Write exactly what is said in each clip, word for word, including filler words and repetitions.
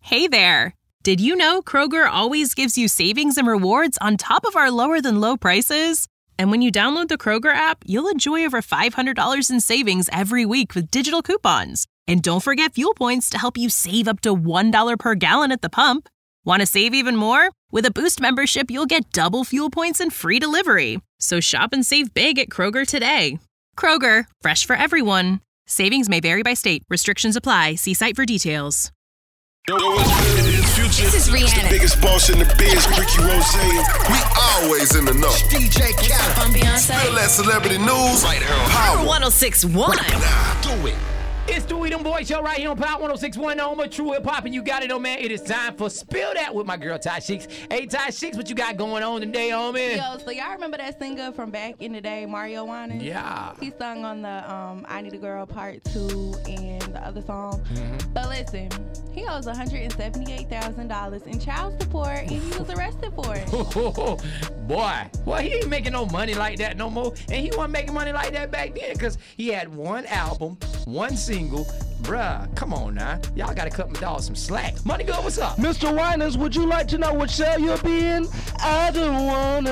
Hey there! Did you know Kroger always gives you savings and rewards on top of our lower-than-low prices? And when you download the Kroger app, you'll enjoy over five hundred dollars in savings every week with digital coupons. And don't forget fuel points to help you save up to one dollar per gallon at the pump. Want to save even more? With a Boost membership, you'll get double fuel points and free delivery. So shop and save big at Kroger today. Kroger, fresh for everyone. Savings may vary by state. Restrictions apply. See site for details. Yo, what's good? It is Future. This is Rihanna. It's the biggest boss in the biz, Ricky Rose. We always in the know. D J Khaled. I'm Beyonce. Spill that celebrity news. Right here on Power. one oh six point one. Nah, do it. It's the We Them Boys Show right here on Power one oh six point one, home of True Hip Hop, and you got it, oh man. It is time for Spill That with my girl Ty Sheeks. Hey Ty Sheeks, what you got going on today, homie? Yo, so y'all remember that singer from back in the day, Mario Winans? Yeah. He sung on the um, I Need a Girl Part two and the other song. Mm-hmm. But listen, he owes one hundred seventy-eight thousand dollars in child support, and he was arrested for it. Boy, well, he ain't making no money like that no more, and he wasn't making money like that back then because he had one album, one single. Bruh, come on now. Y'all gotta cut my dog some slack. Money Good, what's up? Mister Winans, would you like to know what cell you'll be in? I don't wanna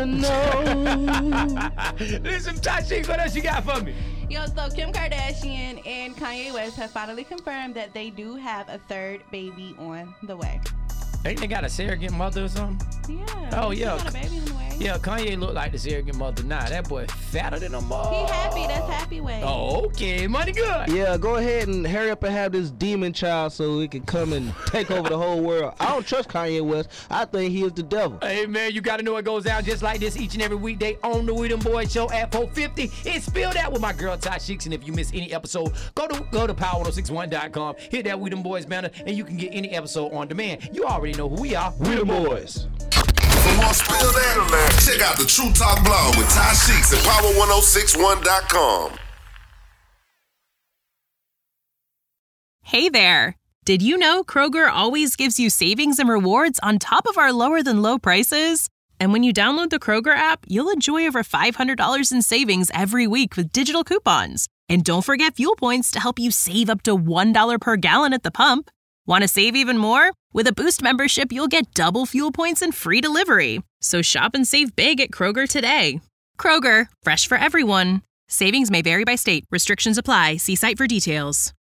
know. Listen, Ty Sheeks, what else you got for me? Yo, so Kim Kardashian and Kanye West have finally confirmed that they do have a third baby on the way. Ain't they got a surrogate mother or something? Yeah. Oh, they yeah. got a baby on the way. Yeah, Kanye look like the surrogate mother. Nah, that boy fatter than a mother. He happy. That's happy way. Oh, okay. Money Good. Yeah, go ahead and hurry up and have this demon child so he can come and take over the whole world. I don't trust Kanye West. I think he is the devil. Hey, man, you got to know it goes down just like this each and every weekday on the We Them Boys Show at four fifty. It's Spill That with my girl, Ty Sheeks. And if you miss any episode, go to go to power one oh six one dot com, hit that We Them Boys banner, and you can get any episode on demand. You already know who we are. We the boys. For more Spill That, check out the True Talk blog with Ty Sheeks at power one oh six one dot com. Hey there! Did you know Kroger always gives you savings and rewards on top of our lower-than-low prices? And when you download the Kroger app, you'll enjoy over five hundred dollars in savings every week with digital coupons. And don't forget fuel points to help you save up to one dollar per gallon at the pump. Want to save even more? With a Boost membership, you'll get double fuel points and free delivery. So shop and save big at Kroger today. Kroger, fresh for everyone. Savings may vary by state. Restrictions apply. See site for details.